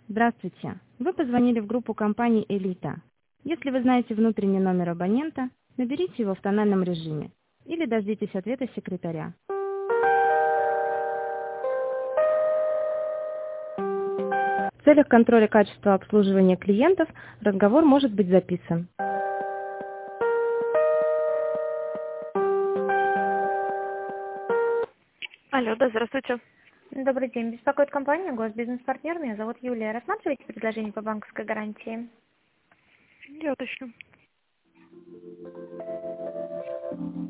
Здравствуйте. Вы позвонили в группу компании «Элита». Если вы знаете внутренний номер абонента, наберите его в тональном режиме или дождитесь ответа секретаря. В целях контроля качества обслуживания клиентов разговор может быть записан. Алло, да, здравствуйте. Добрый день. Беспокоит компания «Госбизнес-партнер». Меня зовут Юлия. Рассматриваете предложение по банковской гарантии? Я уточню.